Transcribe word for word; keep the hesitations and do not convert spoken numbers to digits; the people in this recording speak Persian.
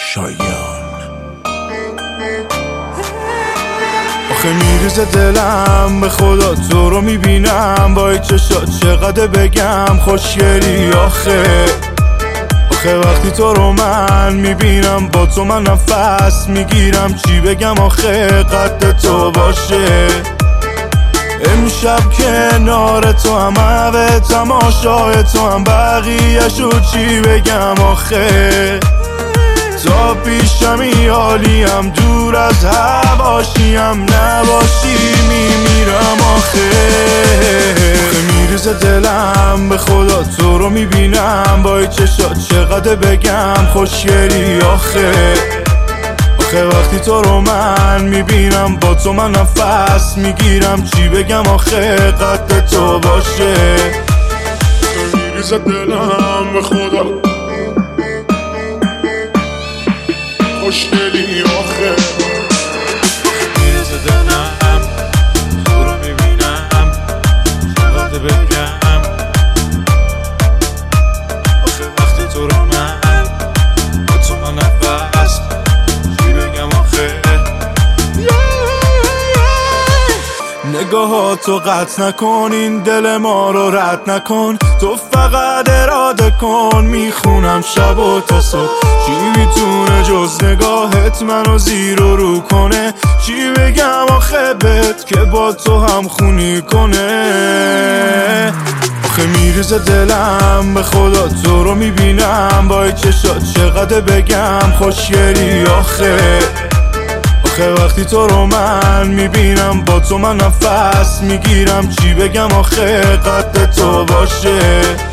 شایان. آخه میریزه دلم به خدا تو رو میبینم با این چشات چقدر بگم خوشگلی. آخه آخه وقتی تو رو من میبینم با تو من نفس میگیرم، چی بگم آخه قد تو باشه. امشب کنار تو هم همه تماشای تو هم بقیه شو چی بگم آخه. تا پیشمی عالیم دور از هواشیم نباشی میمیرم آخه. آخه میریزه دلم به خدا تو رو میبینم با این چشات چقدر بگم خوشگلی. آخه آخه وقتی تو رو من میبینم با تو من نفس میگیرم، چی بگم آخه قد تو باشه. میریزه دلم به خدا خوشگلی. آخه میریزه دلم تو رو میبینم چقدر بگم آخه وقتی تو رو من با تو من نفس چی بگم آخه. نگاهاتو قطع نکن، این دل ما رو رد نکن، تو فقط اراده کن. میخونم شب و تا صبح، چی میتونه جز نگاهت منو زیر و رو کنه. چی بگم آخه بهت که با تو هم خونی کنه. آخه میریزه دلم به خدا تو رو میبینم با این چشات چقدر بگم خوشگلی. آخه آخه وقتی تو رو من میبینم با تو من نفس میگیرم، چی بگم آخه قد تو باشه.